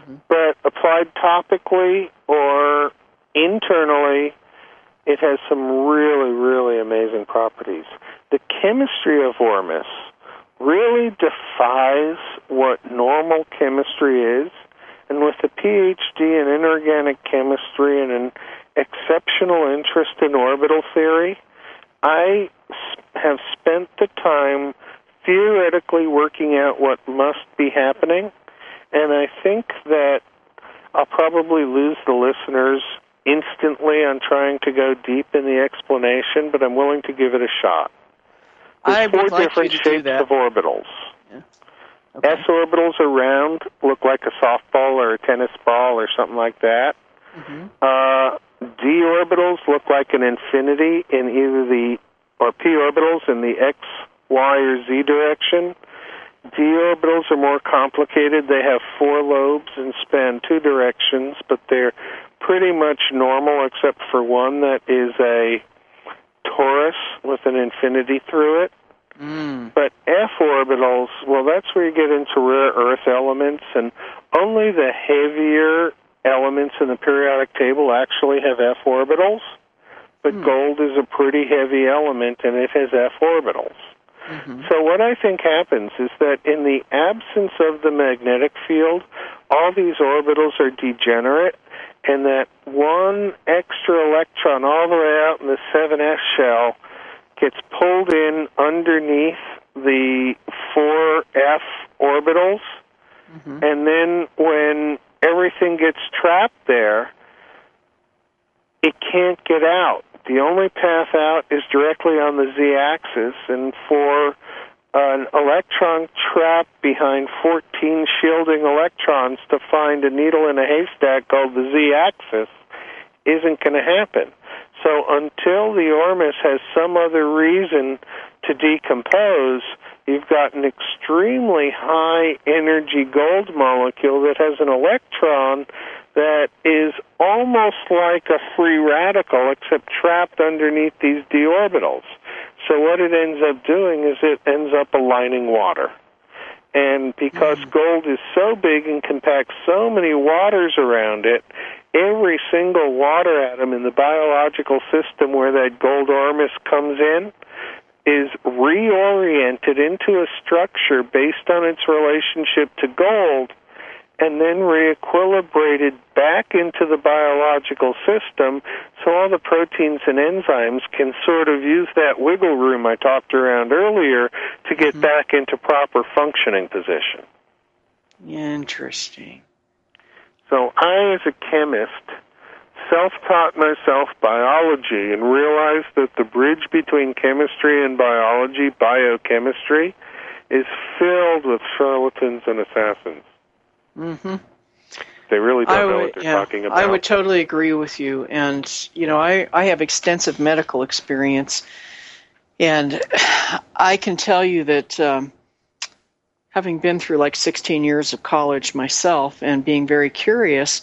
mm-hmm. but applied topically or internally, it has some really, really amazing properties. The chemistry of Ormus really defies what normal chemistry is, and with a P H D in inorganic chemistry and an exceptional interest in orbital theory, I have spent the time theoretically working out what must be happening, and I think that I'll probably lose the listeners instantly on trying to go deep in the explanation, but I'm willing to give it a shot. There's I four would like different you to do shapes that. of orbitals. Yeah. Okay. S orbitals are round, look like a softball or a tennis ball or something like that. Mm-hmm. Uh, D orbitals look like an infinity in either the, or P orbitals in the X, Y, or Z direction. D orbitals are more complicated. They have four lobes and span two directions, but they're pretty much normal except for one that is a torus with an infinity through it. Mm. But F orbitals, well, that's where you get into rare earth elements, and only the heavier elements in the periodic table actually have F orbitals. But mm. gold is a pretty heavy element, and it has F orbitals. Mm-hmm. So what I think happens is that in the absence of the magnetic field, all these orbitals are degenerate, and that one extra electron all the way out in the seven S shell gets pulled in underneath the four F orbitals, mm-hmm. and then when everything gets trapped there, it can't get out. The only path out is directly on the z-axis, and for an electron trapped behind fourteen shielding electrons to find a needle in a haystack called the z-axis isn't going to happen. So until the Ormus has some other reason to decompose, you've got an extremely high energy gold molecule that has an electron that is almost like a free radical except trapped underneath these d orbitals. So what it ends up doing is it ends up aligning water. And because mm-hmm. gold is so big and can pack so many waters around it, every single water atom in the biological system where that gold Ormus comes in is reoriented into a structure based on its relationship to gold, and then re-equilibrated back into the biological system so all the proteins and enzymes can sort of use that wiggle room I talked around earlier to get mm-hmm. back into proper functioning position. Interesting. So I, as a chemist, self-taught myself biology and realized that the bridge between chemistry and biology, biochemistry, is filled with charlatans and assassins. Mm-hmm. They really don't would, know what they're yeah, talking about. I would totally agree with you. And, you know, I, I have extensive medical experience, and I can tell you that um, having been through like sixteen years of college myself and being very curious,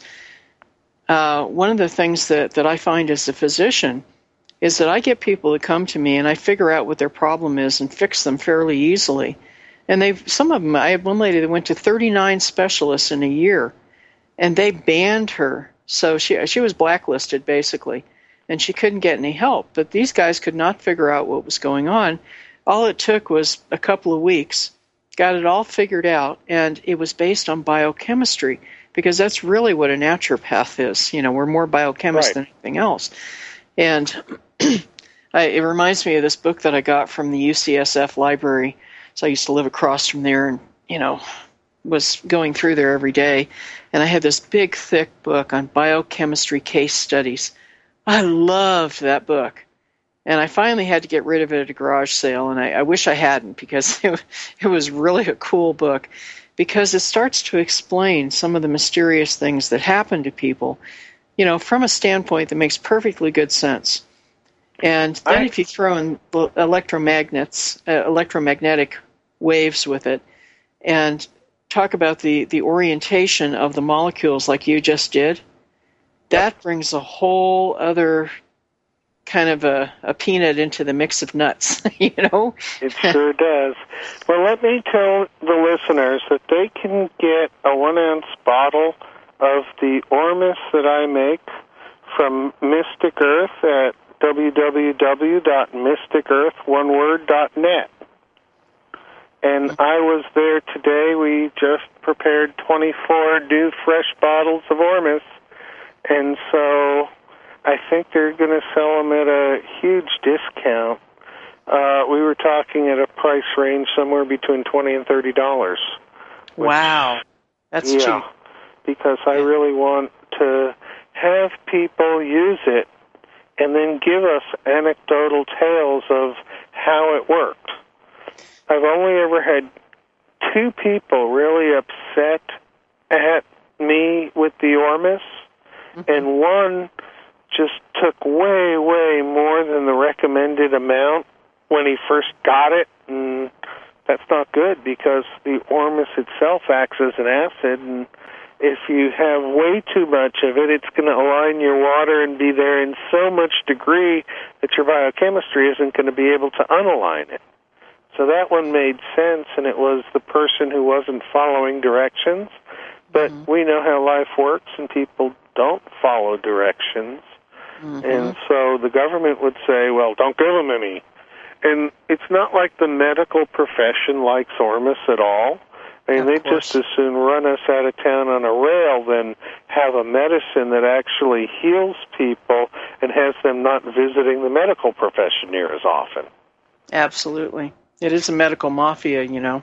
uh, one of the things that, that I find as a physician is that I get people that come to me and I figure out what their problem is and fix them fairly easily. And they've some of them, I had one lady that went to thirty-nine specialists in a year, and they banned her. So she she was blacklisted, basically, and she couldn't get any help. But these guys could not figure out what was going on. All it took was a couple of weeks, got it all figured out, and it was based on biochemistry, because that's really what a naturopath is. You know, we're more biochemists right. than anything else. And I, it reminds me of this book that I got from the U C S F library. So I used to live across from there and, you know, was going through there every day. And I had this big, thick book on biochemistry case studies. I loved that book. And I finally had to get rid of it at a garage sale. And I, I wish I hadn't, because it, it was really a cool book, because it starts to explain some of the mysterious things that happen to people, you know, from a standpoint that makes perfectly good sense. And then I, if you throw in electromagnets, uh, electromagnetic waves with it, and talk about the, the orientation of the molecules like you just did, that brings a whole other kind of a, a peanut into the mix of nuts, you know? It sure does. Well, let me tell the listeners that they can get a one-ounce bottle of the Ormus that I make from Mystic Earth at w w w dot mystic earth one word dot net. And I was there today. We just prepared twenty-four new fresh bottles of Ormus, and so I think they're going to sell them at a huge discount. Uh, we were talking at a price range somewhere between twenty and thirty dollars. Wow, that's yeah, cheap. Because I really want to have people use it and then give us anecdotal tales of how it worked. I've only ever had two people really upset at me with the Ormus, mm-hmm. and one just took way, way more than the recommended amount when he first got it, and that's not good because the Ormus itself acts as an acid, and if you have way too much of it, it's going to align your water and be there in so much degree that your biochemistry isn't going to be able to unalign it. So that one made sense, and it was the person who wasn't following directions. But mm-hmm. we know how life works, and people don't follow directions. Mm-hmm. And so the government would say, well, don't give them any. And it's not like the medical profession likes Ormus at all. I mean, they just as soon run us out of town on a rail than have a medicine that actually heals people and has them not visiting the medical profession near as often. Absolutely. It is a medical mafia, you know.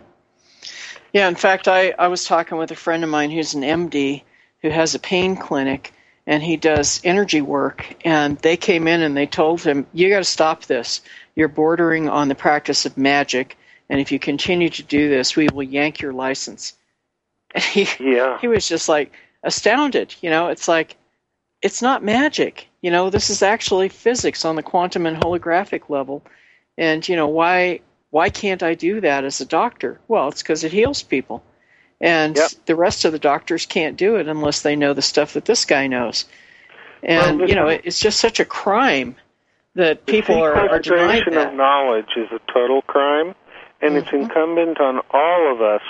Yeah, in fact, I, I was talking with a friend of mine who's an M D who has a pain clinic, and he does energy work, and they came in and they told him, you got to stop this. You're bordering on the practice of magic, and if you continue to do this, we will yank your license. And he, yeah. he was just like astounded. You know, it's like, it's not magic. You know, this is actually physics on the quantum and holographic level. And, you know, why why can't I do that as a doctor? Well, it's because it heals people. And yep. the rest of the doctors can't do it unless they know the stuff that this guy knows. And, well, you know, it's just such a crime that people are, are denied that. The sequestration of knowledge is a total crime. And it's incumbent on all of us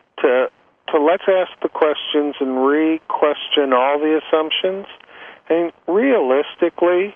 to to let's ask the questions and re-question all the assumptions. And realistically,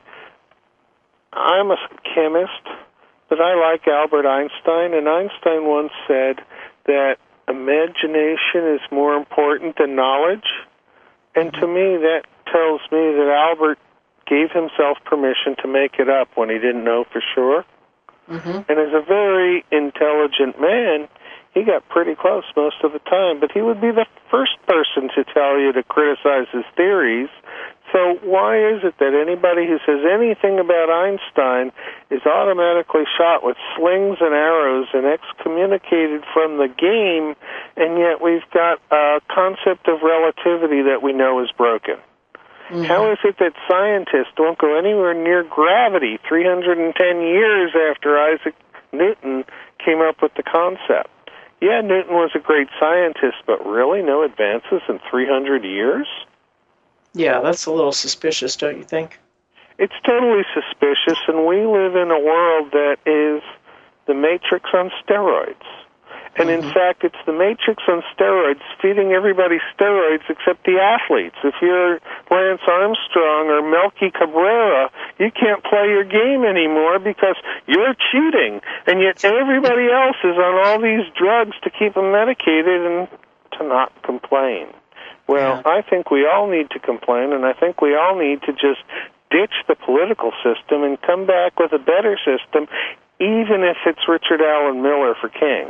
I'm a chemist, but I like Albert Einstein, and Einstein once said that imagination is more important than knowledge. And to me, that tells me that Albert gave himself permission to make it up when he didn't know for sure. Mm-hmm. And as a very intelligent man, he got pretty close most of the time, but he would be the first person to tell you to criticize his theories. So why is it that anybody who says anything about Einstein is automatically shot with slings and arrows and excommunicated from the game, and yet we've got a concept of relativity that we know is broken? Mm-hmm. How is it that scientists don't go anywhere near gravity three hundred ten years after Isaac Newton came up with the concept? Yeah, Newton was a great scientist, but really no advances in three hundred years? Yeah, that's a little suspicious, don't you think? It's totally suspicious, and we live in a world that is the Matrix on steroids. And mm-hmm. in fact, it's the Matrix on steroids, feeding everybody steroids except the athletes. If you're Lance Armstrong or Melky Cabrera, you can't play your game anymore because you're cheating. And yet everybody else is on all these drugs to keep them medicated and to not complain. Well, yeah. I think we all need to complain, and I think we all need to just ditch the political system and come back with a better system, even if it's Richard Allen Miller for king.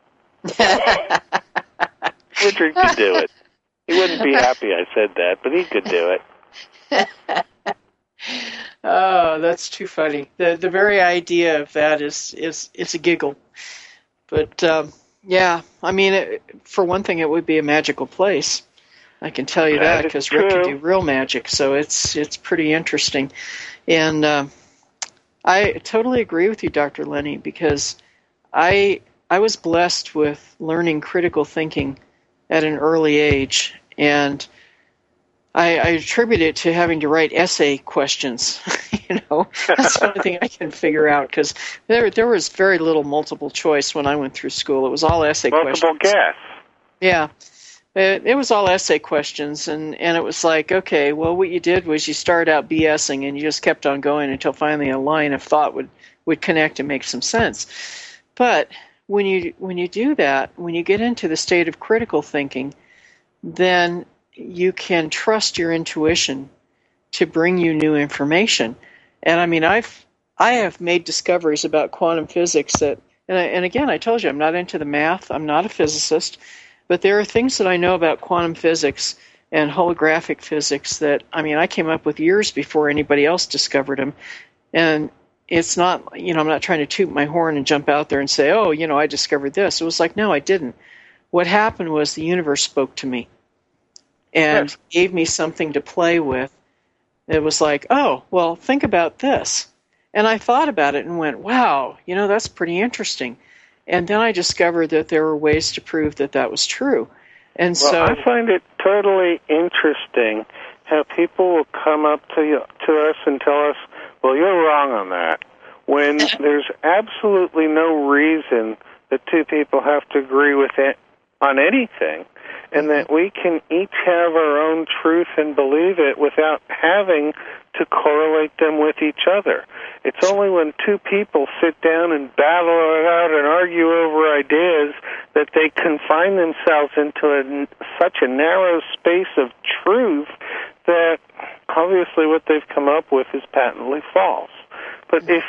Richard could do it. He wouldn't be happy I said that, but he could do it. Oh, that's too funny. The the very idea of that is is it's a giggle. But um, yeah, I mean, it, for one thing, it would be a magical place. I can tell you that because Rick can do real magic, so it's it's pretty interesting. And uh, I totally agree with you, Doctor Lenny, because I. I was blessed with learning critical thinking at an early age, and I, I attribute it to having to write essay questions. you know, that's the only thing I can figure out, because there there was very little multiple choice when I went through school. It was all essay multiple questions. Multiple guess. Yeah, It, it was all essay questions, and, and it was like, okay, well, what you did was you started out BSing, and you just kept on going until finally a line of thought would, would connect and make some sense. But when you when you do that, when you get into the state of critical thinking, then you can trust your intuition to bring you new information. And I mean, I've I have made discoveries about quantum physics that, and, I, and again, I told you, I'm not into the math, I'm not a physicist, but there are things that I know about quantum physics and holographic physics that, I mean, I came up with years before anybody else discovered them. And it's not, you know, I'm not trying to toot my horn and jump out there and say, oh, you know, I discovered this. It was like, no, I didn't. What happened was the universe spoke to me and yes. gave me something to play with. It was like, oh, well, think about this. And I thought about it and went, wow, you know, that's pretty interesting. And then I discovered that there were ways to prove that that was true. And well, so I find it totally interesting how people will come up to you, to us and tell us, well, you're wrong on that, when there's absolutely no reason that two people have to agree with it on anything, and that we can each have our own truth and believe it without having to correlate them with each other. It's only when two people sit down and battle it out and argue over ideas that they confine themselves into a, such a narrow space of truth that obviously what they've come up with is patently false. But if,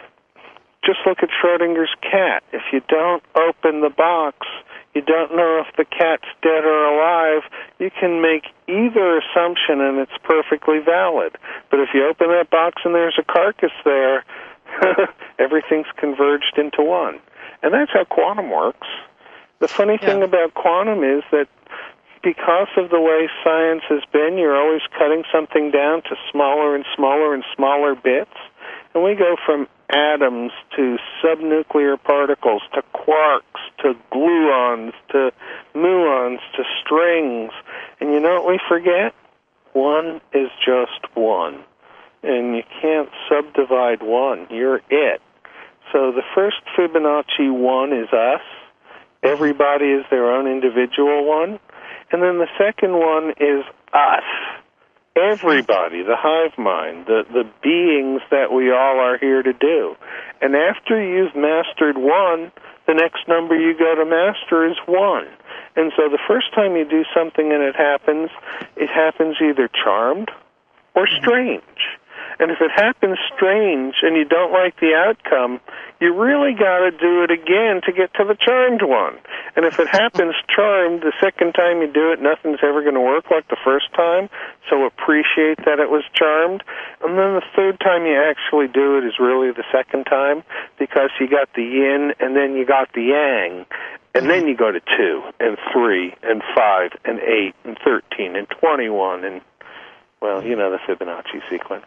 just look at Schrodinger's cat. If you don't open the box, you don't know if the cat's dead or alive, you can make either assumption and it's perfectly valid. But if you open that box and there's a carcass there, everything's converged into one. And that's how quantum works. The funny yeah. thing about quantum is that because of the way science has been, you're always cutting something down to smaller and smaller and smaller bits. And we go from atoms to subnuclear particles to quarks to gluons to muons to strings. And you know what we forget? One is just one. And you can't subdivide one. You're it. So the first Fibonacci one is us. Everybody is their own individual one. And then the second one is us. Everybody, the hive mind, the, the beings that we all are here to do. And after you've mastered one, the next number you go to master is one. And so the first time you do something and it happens, it happens either charmed or strange. And if it happens strange and you don't like the outcome, you really got to do it again to get to the charmed one. And if it happens charmed, the second time you do it, nothing's ever going to work like the first time, so appreciate that it was charmed. And then the third time you actually do it is really the second time, because you got the yin and then you got the yang. And then you go to two and three and five and eight and thirteen and twenty-one and, well, you know, the Fibonacci sequence.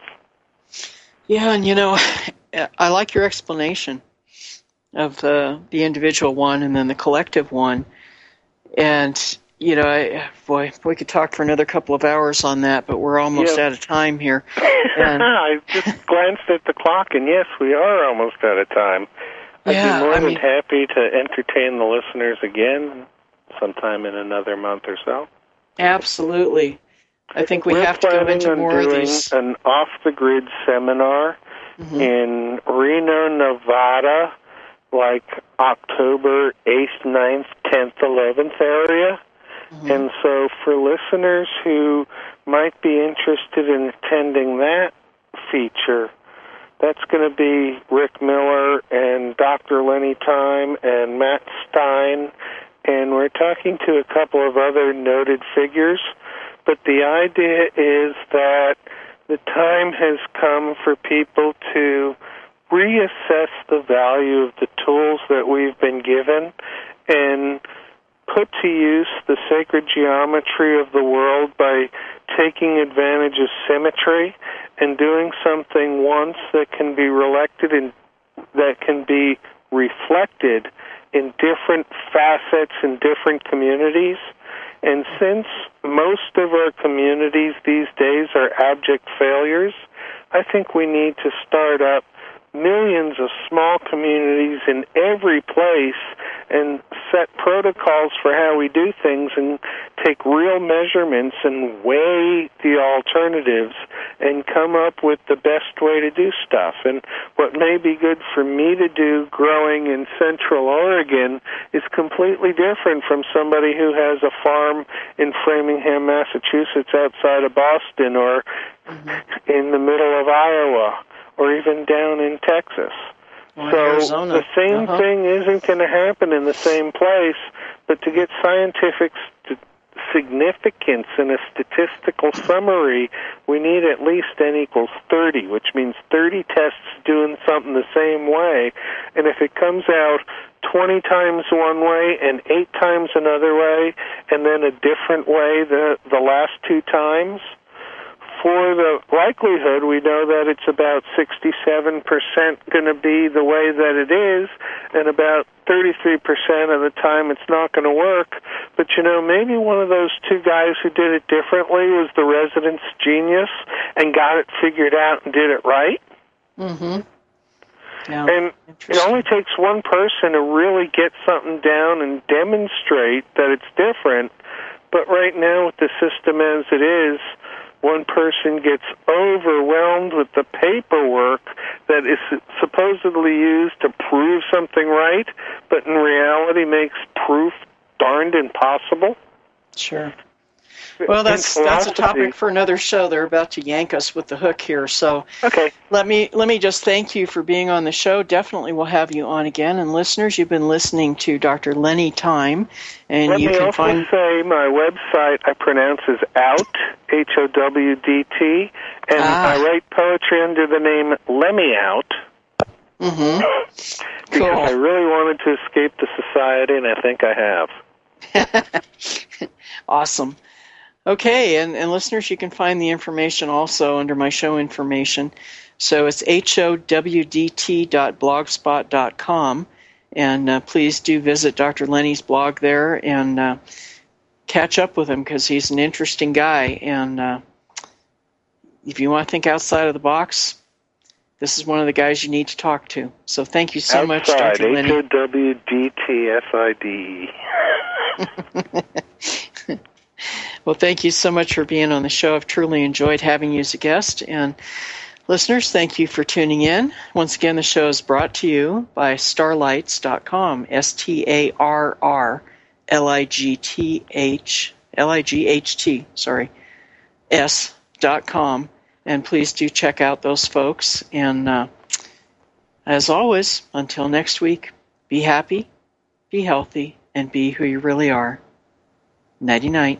Yeah, and you know, I like your explanation of the the individual one and then the collective one. And, you know, I, boy, we could talk for another couple of hours on that, but we're almost yeah. out of time here. And I just glanced at the clock, and yes, we are almost out of time. I'd yeah, be more I than mean, happy to entertain the listeners again sometime in another month or so. Absolutely. I think we We're have to go into more of these. We're planning an off-the-grid seminar mm-hmm. in Reno, Nevada, like October eighth, ninth, tenth, eleventh area. Mm-hmm. And so for listeners who might be interested in attending that feature, that's going to be Rick Miller and Doctor Lenny Time and Matt Stein, and we're talking to a couple of other noted figures. But the idea is that the time has come for people to reassess the value of the tools that we've been given and put to use the sacred geometry of the world by taking advantage of symmetry and doing something once that can be reflected in, that can be reflected in different facets in different communities. And since most of our communities these days are abject failures, I think we need to start up millions of small communities in every place and set protocols for how we do things and take real measurements and weigh the alternatives and come up with the best way to do stuff. And what may be good for me to do growing in Central Oregon is completely different from somebody who has a farm in Framingham, Massachusetts, outside of Boston, or mm-hmm. in the middle of Iowa, or even down in Texas. Or so Arizona. The same uh-huh. thing isn't going to happen in the same place, but to get scientific st- significance in a statistical summary, we need at least n equals thirty, which means thirty tests doing something the same way. And if it comes out twenty times one way and eight times another way, and then a different way the, the last two times, for the likelihood, we know that it's about sixty-seven percent going to be the way that it is, and about thirty-three percent of the time it's not going to work. But, you know, maybe one of those two guys who did it differently was the residence genius and got it figured out and did it right. Mm-hmm. Yeah, and it only takes one person to really get something down and demonstrate that it's different. But right now, with the system as it is, one person gets overwhelmed with the paperwork that is supposedly used to prove something right, but in reality makes proof darned impossible. Sure. Well, that's that's a topic for another show. They're about to yank us with the hook here. So okay. let me let me just thank you for being on the show. Definitely we'll have you on again. And listeners, you've been listening to Doctor Lenny Time. And Let you me can also find... say my website I pronounce as Out, H O W D T, and ah. I write poetry under the name Lemmy Out. Mm-hmm. Because cool. I really wanted to escape the society, and I think I have. Awesome. Okay, and, and listeners, you can find the information also under my show information. So it's H O W D T dot blogspot dot com. And uh, please do visit Doctor Lenny's blog there and uh, catch up with him because he's an interesting guy. And uh, if you want to think outside of the box, this is one of the guys you need to talk to. So thank you so outside, much, Doctor Lenny. H O W D T S I D E. Well, thank you so much for being on the show. I've truly enjoyed having you as a guest. And listeners, thank you for tuning in. Once again, the show is brought to you by starlights dot com, S T A R R L I G T H, L I G H T, sorry, S dot com. And please do check out those folks. And uh, as always, until next week, be happy, be healthy, and be who you really are. Nighty-night.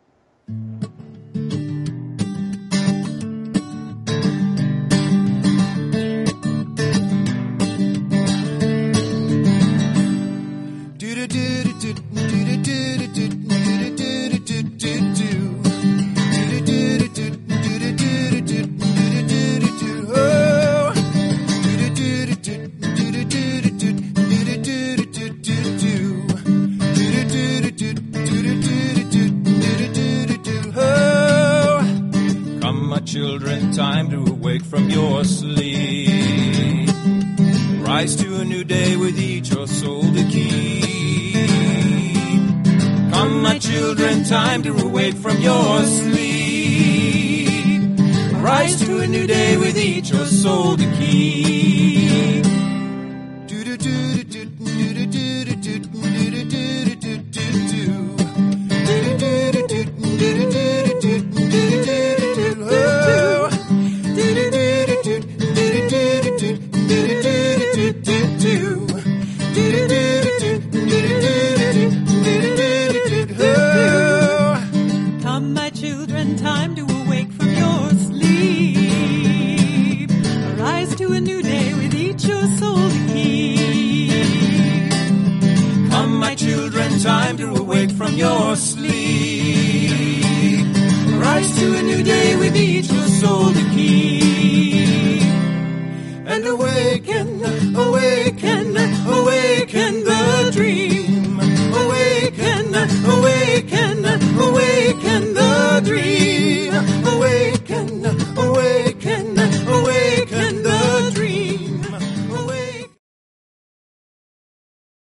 Children, time to awake from your sleep. Rise to a new day with each your soul to keep. Come, my children, time to awake from your sleep. Rise to a new day with each your soul to keep. Come, my children, time to awake from your sleep. Arise to a new day with each your soul to keep. Come, my children, time to awake from your sleep. Rise to a new day with each your soul to keep. And awaken, awaken.